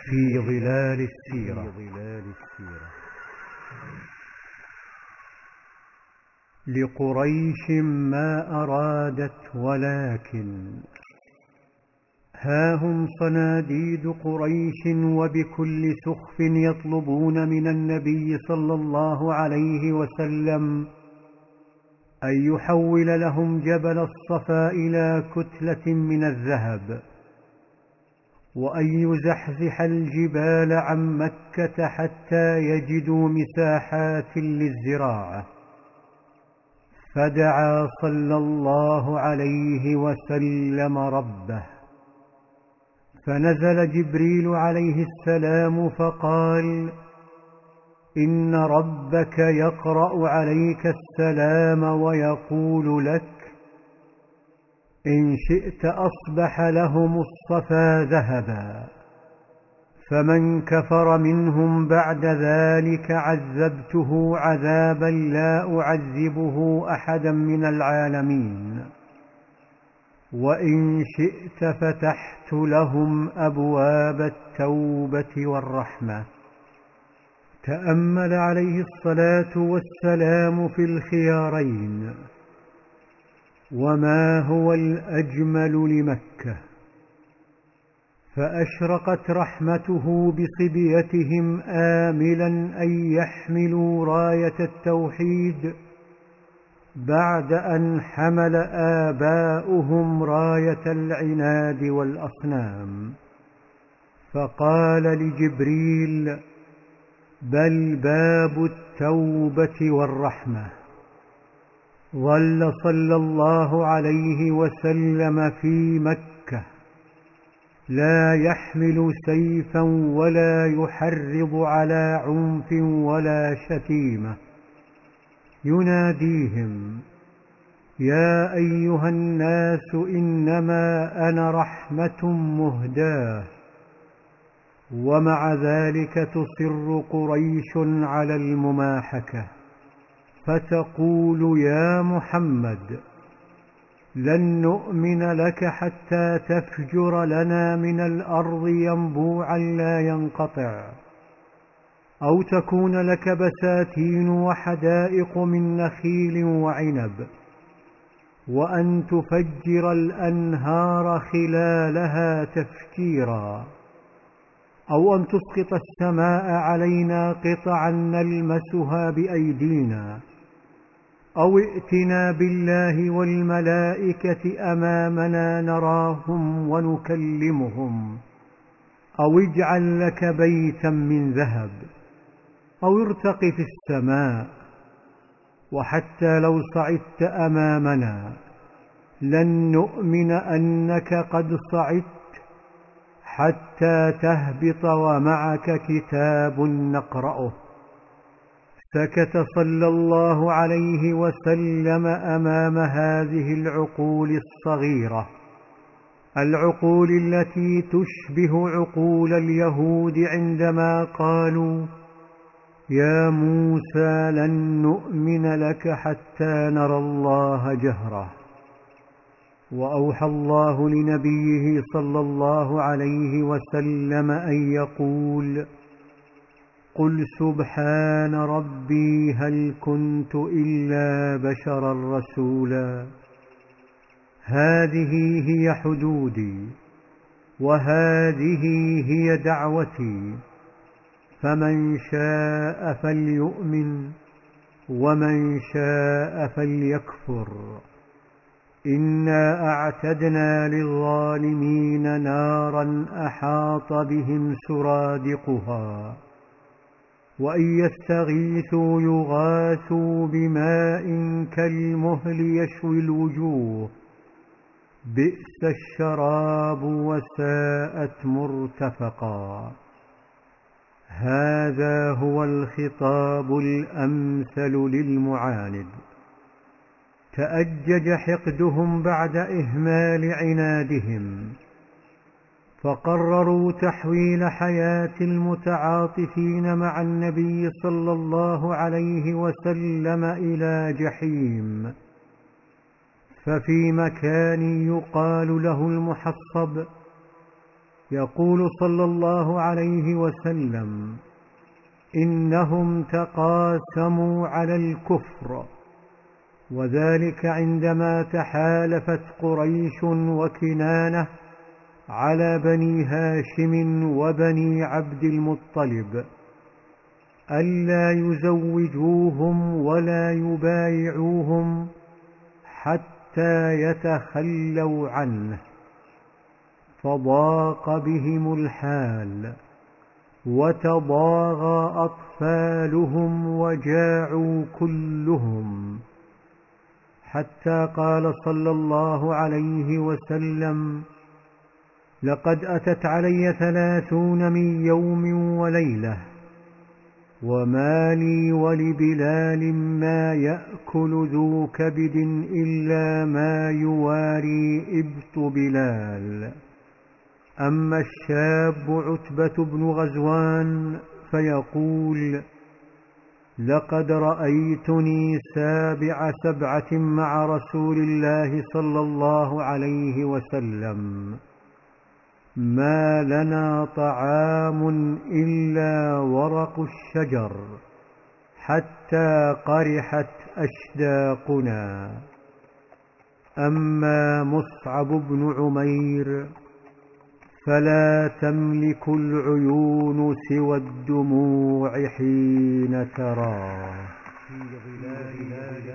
في ظلال السيرة. لقريش ما أرادت ولكن ها هم صناديد قريش وبكل سخف يطلبون من النبي صلى الله عليه وسلم أن يحول لهم جبل الصفا إلى كتلة من الذهب، وأن يزحزح الجبال عن مكة حتى يجدوا مساحات للزراعة. فدعا صلى الله عليه وسلم ربه، فنزل جبريل عليه السلام فقال: إن ربك يقرأ عليك السلام ويقول لك: إن شئت أصبح لهم الصفا ذهبا، فمن كفر منهم بعد ذلك عذبته عذابا لا أعذبه أحدا من العالمين، وإن شئت فتحت لهم أبواب التوبة والرحمة. تأمل عليه الصلاة والسلام في الخيارين، وما هو الأجمل لمكة؟ فأشرقت رحمته بصبيتهم آملا أن يحملوا راية التوحيد بعد أن حمل آباؤهم راية العناد والأصنام. فقال لجبريل: بل باب التوبة والرحمة. ظل صلى الله عليه وسلم في مكة لا يحمل سيفا ولا يحرض على عنف ولا شتيمة، يناديهم: يا أيها الناس إنما أنا رحمة مهداة. ومع ذلك تصر قريش على المماحكة، فتقول: يا محمد، لن نؤمن لك حتى تفجر لنا من الأرض ينبوعا لا ينقطع، أو تكون لك بساتين وحدائق من نخيل وعنب، وأن تفجر الأنهار خلالها تفجيرا، أو أن تسقط السماء علينا قطعا نلمسها بأيدينا، أو ائتنا بالله والملائكة أمامنا نراهم ونكلمهم، أو اجعل لك بيتا من ذهب، أو ارتق في السماء. وحتى لو صعدت أمامنا لن نؤمن أنك قد صعدت حتى تهبط ومعك كتاب نقرأه. سكت صلى الله عليه وسلم أمام هذه العقول الصغيرة، العقول التي تشبه عقول اليهود عندما قالوا: يا موسى لن نؤمن لك حتى نرى الله جهرة. وأوحى الله لنبيه صلى الله عليه وسلم أن يقول: قل سبحان ربي هل كنت إلا بشرا رسولا. هذه هي حدودي، وهذه هي دعوتي، فمن شاء فليؤمن ومن شاء فليكفر. إنا أعتدنا للظالمين نارا أحاط بهم سرادقها، وإن يستغيثوا يغاثوا بماء كالمهل يشوي الوجوه، بئس الشراب وساءت مرتفقا. هذا هو الخطاب الأمثل للمعاند. تأجج حقدهم بعد إهمال عنادهم، فقرروا تحويل حياة المتعاطفين مع النبي صلى الله عليه وسلم إلى جحيم. ففي مكان يقال له المحصب يقول صلى الله عليه وسلم: إنهم تقاسموا على الكفر، وذلك عندما تحالفت قريش وكنانة على بني هاشم وبني عبد المطلب ألا يزوجوهم ولا يبايعوهم حتى يتخلوا عنه، فضاق بهم الحال وتضاغى أطفالهم وجاعوا كلهم، حتى قال صلى الله عليه وسلم: لقد أتت علي 30 من يوم وليلة، وما لي ولبلال ما يأكل ذو كبد إلا ما يواري إبط بلال. أما الشاب عتبة بن غزوان فيقول: لقد رأيتني 7 مع رسول الله صلى الله عليه وسلم، ما لنا طعام إلا ورق الشجر حتى قرحت أشداقنا. أما مصعب بن عمير فلا تملك العيون سوى الدموع حين تراه.